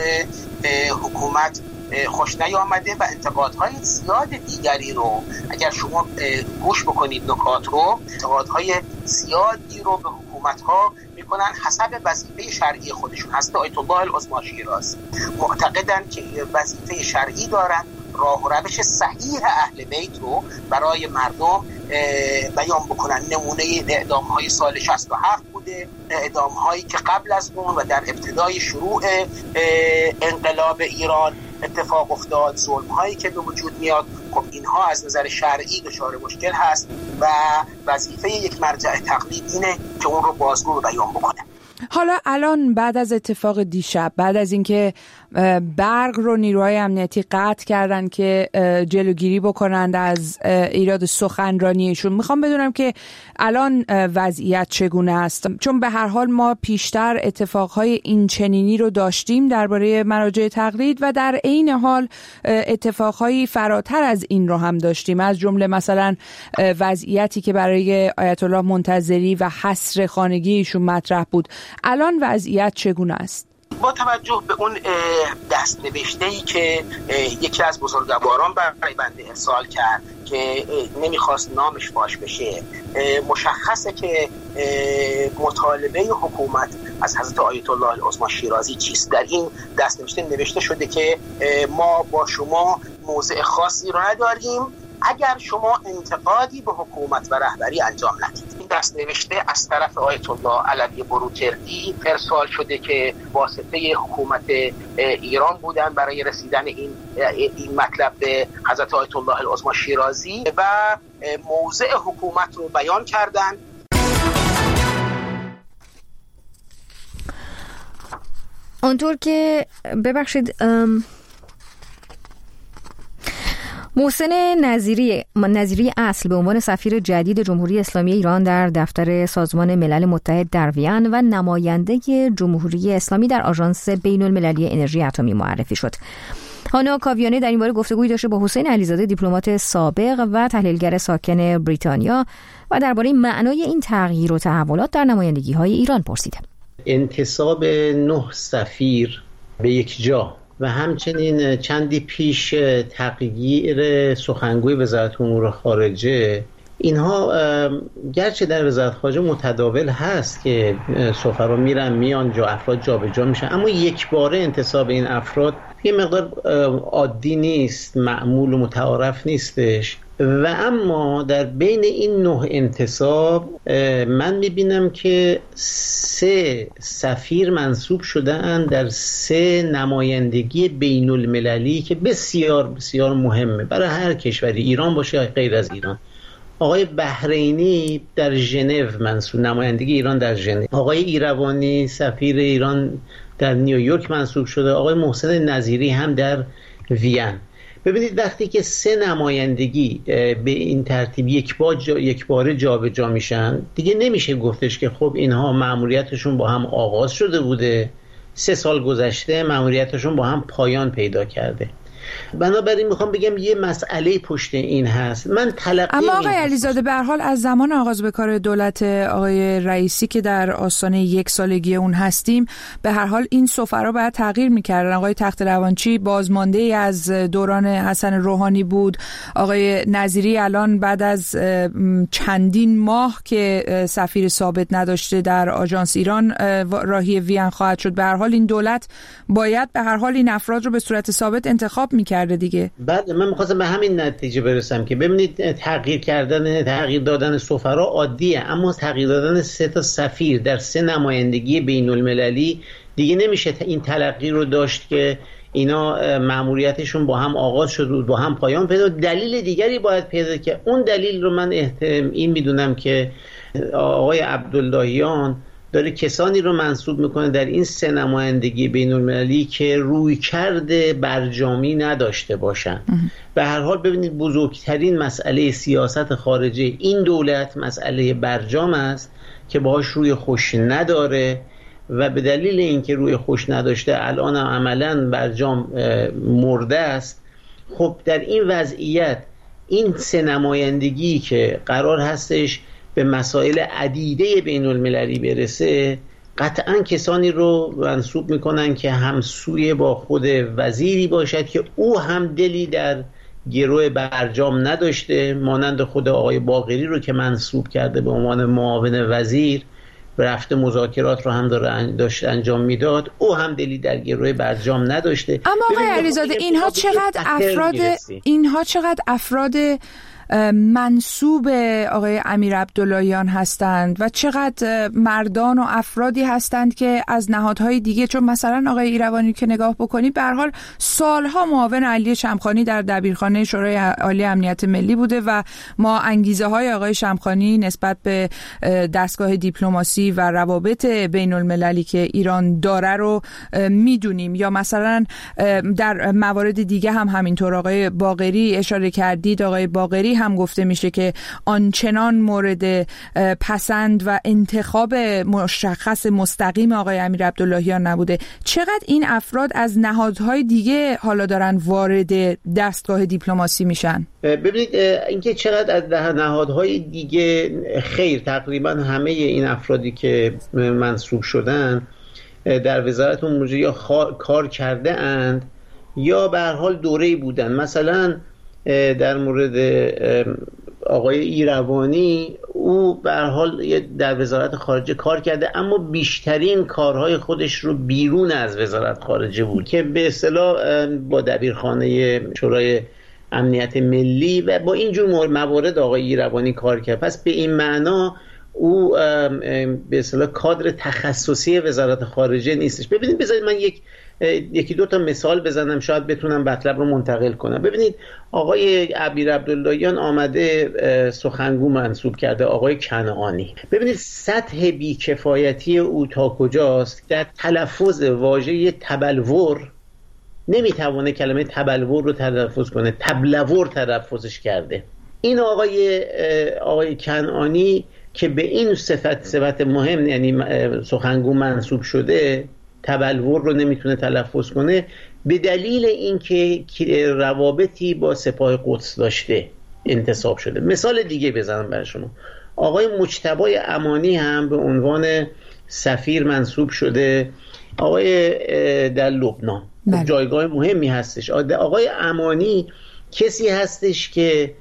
حکومت خوش نیامده و انتقادهای زیاد دیگری رو اگر شما گوش بکنید نکات رو، انتقادهای زیادی رو به حکومت‌ها میکنن حسب وظیفه شرعی خودشون. حضرت آیت الله العظمی شیرازی معتقدن که وظیفه شرعی دارن راه و روش صحیح اهل بیت رو برای مردم بیان بکنن. نمونه اعدام های سال شصت و هفت بوده، اعدام هایی که قبل از اون و در ابتدای شروع انقلاب ایران اتفاق افتاد، ظلم هایی که به وجود میاد. خب اینها از نظر شرعی دچار مشکل هست و وظیفه یک مرجع تقلید اینه که اون رو بازگو و بیان بکنه. حالا الان بعد از اتفاق دیشب، بعد از اینکه برق رو نیروهای امنیتی قطع کردن که جلوگیری بکنند از ایراد سخنرانیشون، میخوام بدونم که الان وضعیت چگونه است؟ چون به هر حال ما پیشتر اتفاقهای این چنینی رو داشتیم درباره مراجع تقلید و در عین حال اتفاقهایی فراتر از این رو هم داشتیم، از جمله مثلا وضعیتی که برای آیت الله منتظری و حصر خانگیشون مطرح بود. الان وضعیت چگونه است؟ با توجه به اون دست‌نوشته‌ای که یکی از بزرگواران برای بنده ارسال کرد که نمیخواست نامش فاش بشه، مشخصه که مطالبه حکومت از حضرت آیت الله العظمی شیرازی چیست. در این دست‌نوشته نوشته شده که ما با شما موضع خاصی رو نداریم اگر شما انتقادی به حکومت و رهبری انجام ندید. این دست نوشته از طرف آیت الله علوی بروجردی ارسال شده که واسطه حکومت ایران بودن برای رسیدن این این مطلب به حضرت آیت الله العظمی شیرازی و موضع حکومت رو بیان کردن. اونطور که ببخشید محسن نظیری نظیری اصل به عنوان سفیر جدید جمهوری اسلامی ایران در دفتر سازمان ملل متحد در وین و نماینده جمهوری اسلامی در آژانس بین المللی انرژی اتمی معرفی شد. هانا کاویانی در این باره گفتگویی داشته با حسین علیزاده، دیپلمات سابق و تحلیلگر ساکن بریتانیا، و درباره معنای این تغییر و تحولات در نمایندگی‌های ایران پرسیده. انتصاب نه سفیر به یک جا و همچنین چندی پیش تغییر سخنگوی وزارت امور خارجه، اینها گرچه در وزارت خارجه متداول هست که سفرا میرن میان، جا افراد جا به جا میشن، اما یک باره انتصاب این افراد یه مقدار عادی نیست، معمول و متعارف نیستش. و اما در بین این نه انتصاب من میبینم که سه سفیر منصوب شدن در سه نمایندگی بین المللی که بسیار بسیار مهمه برای هر کشوری، ایران باشه یا غیر از ایران. آقای بحرینی در ژنو منصوب، نمایندگی ایران در ژنو. آقای ایروانی سفیر ایران در نیویورک منصوب شده. آقای محسن نظیری هم در وین. ببینید وقتی که سه نمایندگی به این ترتیب یک بار جا یک باره جابجا میشن، دیگه نمیشه گفتش که خب اینها مأموریتشون با هم آغاز شده بوده، سه سال گذشته مأموریتشون با هم پایان پیدا کرده. بنابراین میخوام بگم یه مسئله پشت این هست. من تلقی اما آقای علیزاده به هر حال از زمان آغاز به کار دولت آقای رئیسی که در آستانه یک سالگی اون هستیم، به هر حال این سفرا باید تغییر میکردن. آقای تخت روانچی بازمانده ای از دوران حسن روحانی بود. آقای نظیری الان بعد از چندین ماه که سفیر ثابت نداشته در آژانس ایران راهی وین خواهد شد. به هر حال این دولت باید به هر حال این افراد رو به صورت ثابت انتخاب میکرده دیگه. بعد من میخواستم به همین نتیجه برسم که ببینید تغییر کردن تغییر دادن سفرا عادیه، اما تغییر دادن سه تا سفیر در سه نمایندگی بین المللی دیگه نمیشه این تلقی رو داشت که اینا مأموریتشون با هم آغاز شد و با هم پایان پیدا. دلیل دیگری باید پیدا که اون دلیل رو من این میدونم که آقای عبداللهیان داره کسانی رو منصوب میکنه در این سه نمایندگی بین المللی که روی کرده برجامی نداشته باشن. به هر حال ببینید بزرگترین مسئله سیاست خارجه این دولت مسئله برجام است که باهاش روی خوش نداره و به دلیل اینکه روی خوش نداشته الان هم عملاً برجام مرده است. خب در این وضعیت این سه نمایندگی که قرار هستش به مسائل عدیده بین المللی برسه، قطعا کسانی رو منصوب میکنن که همسوی با خود وزیری باشد که او هم دلی در گروه برجام نداشته، مانند خود آقای باقری رو که منصوب کرده به عنوان معاون وزیر، رفته مذاکرات رو هم داره داشت انجام میداد، او هم دلی در گروه برجام نداشته. اما آقای علیزاده اینها چقدر افراد اینها چقدر افراد منسوب آقای امیر عبداللهیان هستند و چقدر مردان و افرادی هستند که از نهادهای دیگه، چون مثلا آقای ایروانی که نگاه بکنید به هر حال سالها معاون علی شمخانی در دبیرخانه شورای عالی امنیت ملی بوده و ما انگیزه های آقای شمخانی نسبت به دستگاه دیپلماسی و روابط بین المللی که ایران داره رو میدونیم. یا مثلا در موارد دیگه هم همینطور آقای باقری اشاره کردید، آقای باقری هم گفته میشه که آنچنان مورد پسند و انتخاب مشخص مستقیم آقای امیر عبداللهیان نبوده. چقدر این افراد از نهادهای دیگه حالا دارن وارد دستگاه دیپلماسی میشن؟ ببینید اینکه چقدر از نهادهای دیگه، خیر تقریبا همه این افرادی که منصوب شدن در وزارت امور خارجه یا کار کرده اند یا به هر حال دوره‌ای بودن. مثلا در مورد آقای ایروانی، او به هر حال در وزارت خارجه کار کرده اما بیشترین کارهای خودش رو بیرون از وزارت خارجه بود که به اصطلاح با دبیرخانه شورای امنیت ملی و با اینجور موارد آقای ایروانی کار کرد. پس به این معنا او به اصطلاح کادر تخصصی وزارت خارجه نیستش. ببینید بذارید من یک یکی دو تا مثال بزنم شاید بتونم مطلب رو منتقل کنم. ببینید آقای امیر عبداللهیان آمده سخنگو منصوب کرده آقای کنعانی. ببینید سطح بیکفایتی او تا کجاست. در تلفظ واژه تبلور نمیتوانه کلمه تبلور رو تلفظ کنه، تبلور تلفظش کرده. این آقای آقای کنعانی که به این صفت صفت مهم یعنی سخنگو منصوب شده تبلور رو نمیتونه تلفظ کنه به دلیل اینکه روابطی با سپاه قدس داشته انتصاب شده. مثال دیگه بزنم برای شما. آقای مجتبی امانی هم به عنوان سفیر منصوب شده آقای در لبنان. جایگاه مهمی هستش. آقای امانی کسی هستش که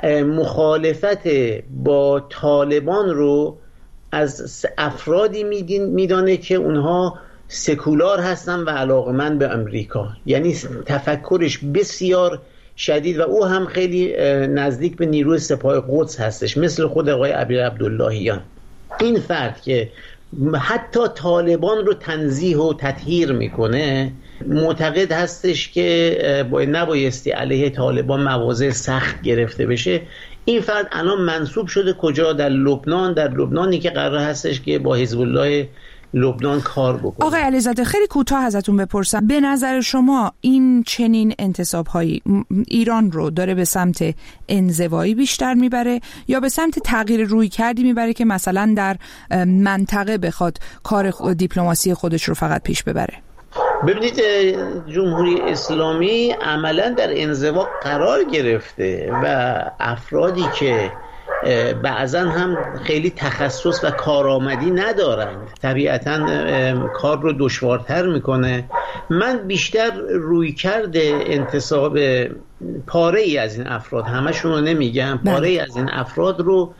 مخالفت با طالبان رو از افرادی میدانه که اونها سکولار هستن و علاقمند به امریکا، یعنی تفکرش بسیار شدید و او هم خیلی نزدیک به نیروی سپاه قدس هستش مثل خود آقای امیر عبداللهیان. این فرد که حتی طالبان رو تنزیه و تطهیر میکنه معتقد هستش که باید نبایستی علیه طالبان مواضع سخت گرفته بشه. این فرد الان منصوب شده کجا؟ در لبنان، در لبنانی که قرار هستش که با حزب الله لبنان کار بکنه. آقای علیزاده خیلی کوتاه ازتون بپرسم، به نظر شما این چنین انتصاب‌هایی ایران رو داره به سمت انزوایی بیشتر میبره یا به سمت تغییر روی کردی میبره که مثلا در منطقه بخواد کار دیپلماسی خودش رو فقط پیش ببره؟ ببینید جمهوری اسلامی عملا در انزوا قرار گرفته و افرادی که بعضا هم خیلی تخصص و کارآمدی ندارند طبیعتا کار رو دشوارتر میکنه. من بیشتر روی کرده انتصاب پاره ای از این افراد، همشون رو نمیگم، پاره ای از این افراد رو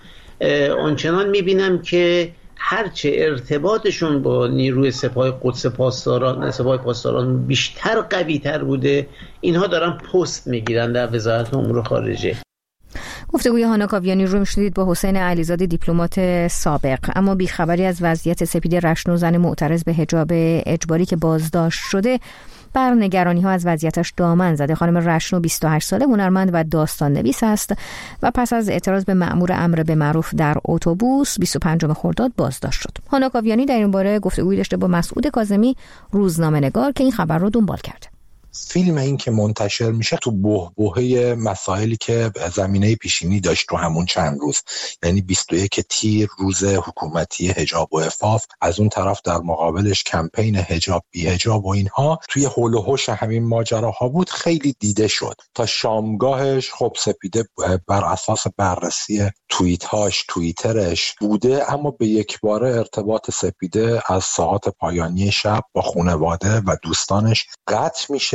آنچنان میبینم که هرچه ارتباطشون با نیروی سپاه قدس پاسداران سپاه پاسداران بیشتر قوی تر بوده، اینها دارن پست میگیرن در وزارت امور خارجه. گفتگوی هانا کاویانی رو میشنیدید با حسین علیزاده دیپلمات سابق. اما بیخبری از وضعیت سپید رشنو، زن معترض به حجاب اجباری که بازداشت شده، بر نگرانی ها از وضعیتش دامن زده. خانم رشنو بیست و هشت ساله، هنرمند و داستان نویس است و پس از اعتراض به مأمور امر به معروف در اتوبوس بیست و پنجم خرداد بازداشت شد. هانا کاویانی در این باره گفتگویی داشته با مسعود کاظمی، روزنامه‌نگار، که این خبر رو دنبال کرده. فیلم این که منتشر میشه تو بحبوحه مسائلی که زمینه پیشینی داشت تو همون چند روز، یعنی بیست و یک تیر روز حکومتی حجاب و عفاف، از اون طرف در مقابلش کمپین حجاب بی حجاب و اینها توی هول و هوش همین ماجراها بود، خیلی دیده شد. تا شامگاهش خب سپیده بر اساس بررسی توییت هاش توییترش بوده، اما به یک باره ارتباط سپیده از ساعات پایانی شب با خانواده و دوستانش قطع میشه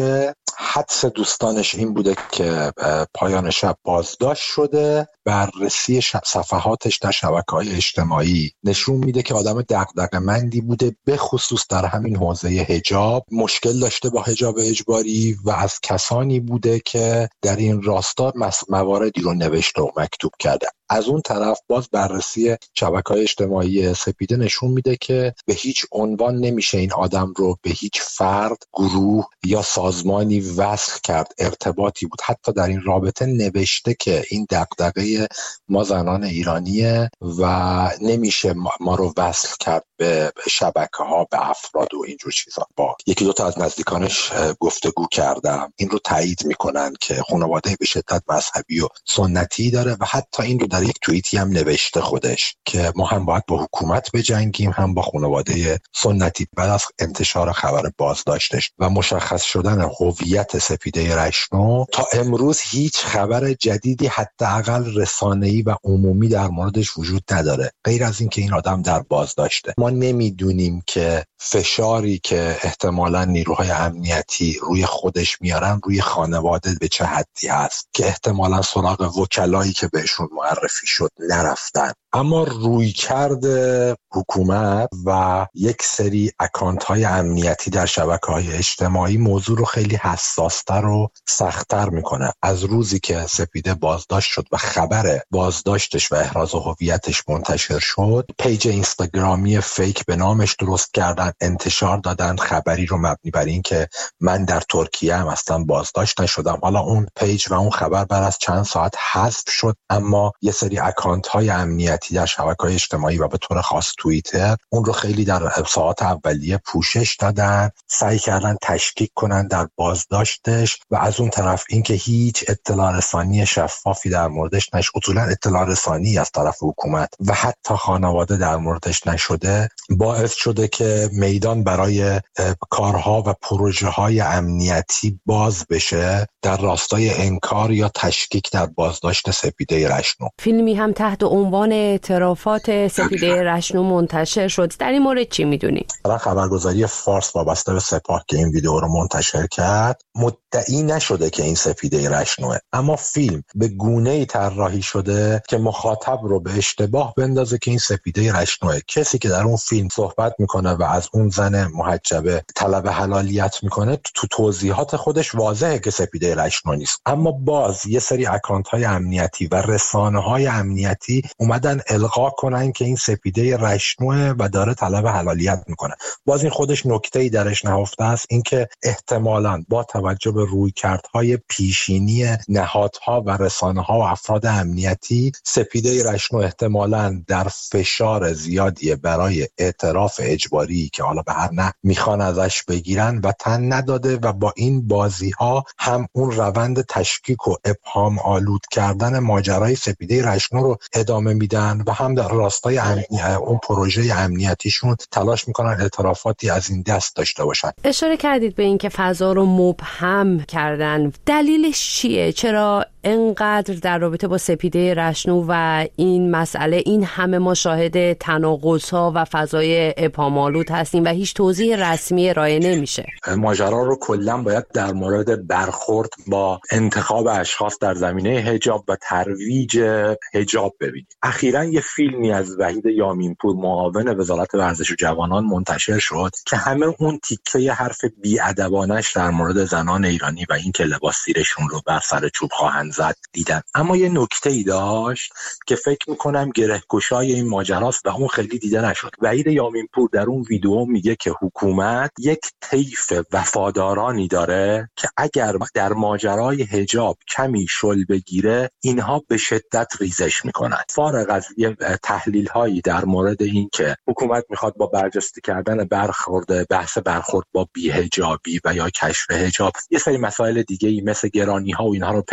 شده. حدس دوستانش این بوده که پایان شب بازداشت شده. بررسی صفحاتش در شبکه‌های اجتماعی نشون میده که آدم دغدغه‌مندی بوده، به خصوص در همین حوزه حجاب. مشکل داشته با حجاب اجباری و از کسانی بوده که در این راستا مواردی رو نوشته و مکتوب کرده. از اون طرف باز بررسی شبکه‌های اجتماعی سپیده نشون میده که به هیچ عنوان نمیشه این آدم رو به هیچ فرد، گروه یا سازمانی وصل کرد. ارتباطی بود. حتی در این رابطه نوشته که این دغدغه ما زنان ایرانیه و نمیشه ما رو وصل کرد به شبکه‌ها، به افراد و اینجور چیزا. با یکی دو تا از نزدیکانش گفتگو کردم، این رو تایید میکنن که خانواده به شدت مذهبی و سنتی داره و حتی این رو در یک توییتی هم نوشته خودش که ما هم باید با حکومت بجنگیم، هم با خانواده سنتی. بعد از انتشار خبر بازداشتش و مشخص شدن هویت سپیده رشنو، تا امروز هیچ خبر جدیدی حداقل رسانه‌ای و عمومی در موردش وجود نداره، غیر از این که این آدم در بازداشته. ما نمیدونیم که فشاری که احتمالاً نیروهای امنیتی روی خودش میارن روی خانواده به چه حدی هست که احتمالاً سراغ وکلایی که بهشون معرفی شد نرفتن. اما روی کرده حکومت و یک سری اکانت های امنیتی در شبکه های اجتماعی موضوع رو خیلی حساستر و سخت‌تر میکنه. از روزی که سپیده بازداشت شد و خبر بازداشتش و احراز هویتش منتشر شد، پیج اینستاگرامی فیک به نامش درست کردن، انتشار دادن خبری رو مبنی بر این که من در ترکیه هم اصلا بازداشت نشدم. حالا اون پیج و اون خبر بعد از چند ساعت حذف شد، اما یه سری اکانت های امنیتی در شبکه‌های اجتماعی و به طور خاص توییتر اون رو خیلی در ساعات اولیه پوشش دادن، سعی کردن تشکیک کنن در بازداشتش و از اون طرف اینکه هیچ اطلاع رسانی شفافی در موردش نش، اصولا اطلاع رسانی از طرف حکومت و حتی خانواده در موردش نشده، باعث شده که میدان برای کارها و پروژه‌های امنیتی باز بشه در راستای انکار یا تشکیک در بازداشت سپیده رشنو. فیلمی هم تحت عنوان اعترافات سپیده رشنو منتشر شد. در این مورد چی میدونی؟ خبرگزاری فارس وابسته به سپاه که این ویدیو رو منتشر کرد مدعی نشده که این سپیده رشنوه، اما فیلم به گونه‌ای طراحی شده که مخاطب رو به اشتباه بندازه که این سپیده رشنوه. کسی که در اون فیلم صحبت میکنه و از اون زن محجبه طلب حلالیت میکنه، تو توضیحات خودش واضحه که سپیده رشنو نیست، اما باز یه سری اکانت های امنیتی و رسانه های امنیتی اومدن القا کنن که این سپیده رشنوه و داره طلب حلالیت میکنه. باز این خودش نکته‌ای درش نهفته است، اینکه احتمالاً با توجه به رویکردهای پیشینی نهادها و رسانه‌ها و افراد امنیتی، سپیده رشنو احتمالاً در فشار زیادی برای اعتراف اجباری که حالا به هر نحو میخوان ازش بگیرن و تن نداده و با این بازی‌ها هم اون روند تشکیک و ابهام آلود کردن ماجرای سپیده رشنو رو ادامه میدن و هم در راستای امنی... اون پروژه امنیتیشون تلاش میکنن اعترافاتی از این دست داشته باشن. اشاره کردید به این که فضا رو مبهم کردن. دلیلش چیه؟ چرا انقدر در رابطه با سپیده رشنو و این مسئله این همه ما شاهد تناقض‌ها و فضای ابهام‌آلود هستیم و هیچ توضیح رسمی ارائه نمیشه؟ ماجرا رو کلاً باید در مورد برخورد با انتخاب اشخاص در زمینه حجاب و ترویج حجاب ببینیم. اخیراً یه فیلمی از وحید یامینپور معاون وزارت ورزش و جوانان منتشر شد که همه اون تیکه حرف بی‌ادبانش در مورد زنان ایرانی و این که لباس زیرشون رو بر سر چوب خواهند زد دیدن، اما یه نکته‌ای داشت که فکر میکنم گره‌گشای این ماجراست و اون خیلی دیده نشد. وحید یامینپور در اون ویدیو میگه که حکومت یک طیف وفادارانی داره که اگر در ماجرای حجاب کمی شل بگیره اینها به شدت ریزش میکنن. فارغ از یه تحلیل هایی در مورد این که حکومت میخواد با برجسته کردن برخورد بحث برخورد با بی‌حجابی و یا کشف حجاب یه سری مسائل دیگه‌ای مثل گرانی ها و اینها رو پنهان کنه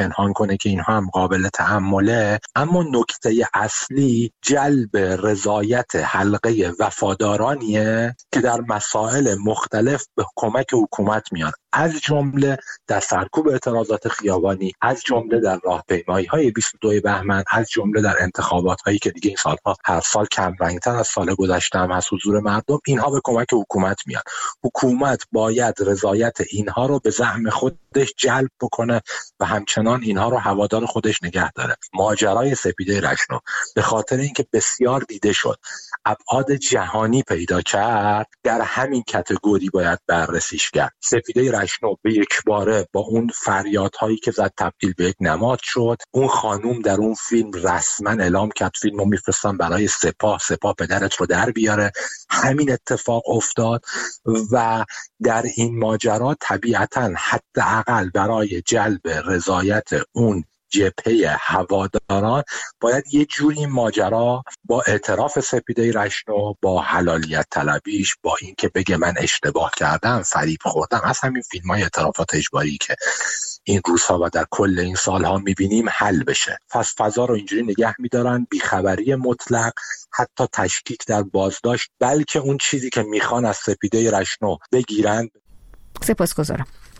میکنه که اینها هم قابل تأمله، اما نکته اصلی جلب رضایت حلقه وفادارانیه که در مسائل مختلف به کمک حکومت میان، از جمله در سرکوب اعتراضات خیابانی، از جمله در راهپیمایی‌های بیست و دو بهمن، از جمله در انتخابات‌هایی که دیگه این سالها هر سال کم رنگ‌تر از سال گذشته هم از حضور مردم، اینها به کمک حکومت میان. حکومت باید رضایت اینها رو به زعم خودش جلب بکنه و همچنان اینها رو هوادار خودش نگه داره. ماجرای سپیده رشنو به خاطر اینکه بسیار دیده شد، ابعاد جهانی پیدا کرد، در همین کاتگوری باید بررسیش کرد. سپیده رشنو به یک باره با اون فریادهایی که زد تبدیل به یک نماد شد. اون خانوم در اون فیلم رسما اعلام کرد فیلمو میفرستم برای سپاه، سپاه پدرت رو در بیاره. همین اتفاق افتاد و در این ماجرا طبیعتاً حداقل برای جلب رضایت اون جبهه هواداران باید یه جوری ماجرا با اعتراف سپیده رشنو، با حلالیت طلبیش، با این که بگه من اشتباه کردم، فریب خوردم، از همین فیلم‌های اعترافات اجباری که این روزها و در کل این سالها میبینیم حل بشه. پس فضا رو اینجوری نگه میدارن، بیخبری مطلق، حتی تشکیک در بازداشت، بلکه اون چیزی که میخوان از سپیده رشنو بگیرن. سپاسگزارم.